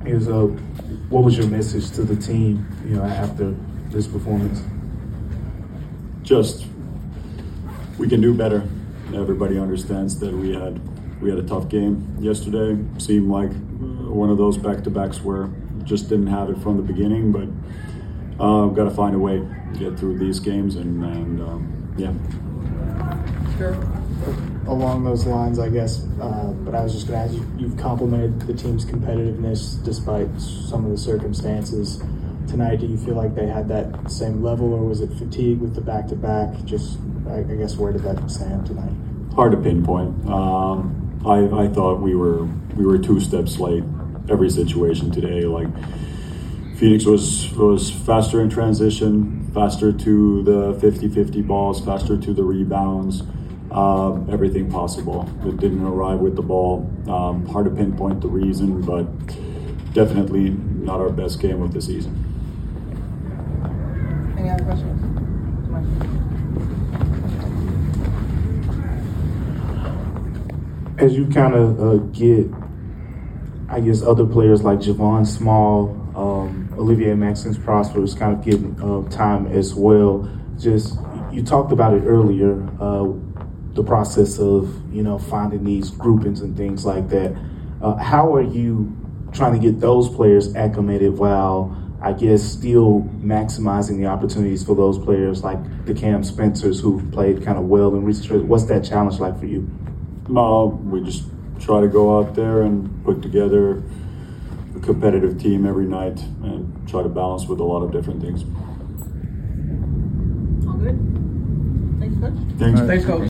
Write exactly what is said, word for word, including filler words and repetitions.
Is uh, what was your message to the team, you know, after this performance? Just we can do better. Everybody understands that we had we had a tough game yesterday. Seemed like one of those back-to-backs where just didn't have it from the beginning, but uh, got to find a way to get through these games, and, and um, yeah. Sure. Along those lines, I guess, uh, but I was just going to ask you, you've complimented the team's competitiveness despite some of the circumstances. Tonight, do you feel like they had that same level, or was it fatigue with the back-to-back? Just, I, I guess, where did that stand tonight? Hard to pinpoint. Um, I, I thought we were we were two steps late every situation today. Like Phoenix was was faster in transition, faster to the fifty-fifty balls, faster to the rebounds, um, everything possible. It didn't arrive with the ball. Um, hard to pinpoint the reason, but definitely not our best game of the season. Any other questions? As you kind of uh, get, I guess, other players like Javon Small, um, Olivier Maxence Prosper is kind of getting uh, time as well. Just, you talked about it earlier, uh, the process of, you know, finding these groupings and things like that. Uh, how are you trying to get those players acclimated while, I guess, still maximizing the opportunities for those players like the Cam Spencers who've played kind of well in recent years? What's that challenge like for you? Uh, we just try to go out there and put together a competitive team every night and try to balance with a lot of different things. All good? Thanks, Coach. Thanks. Thanks, Coach.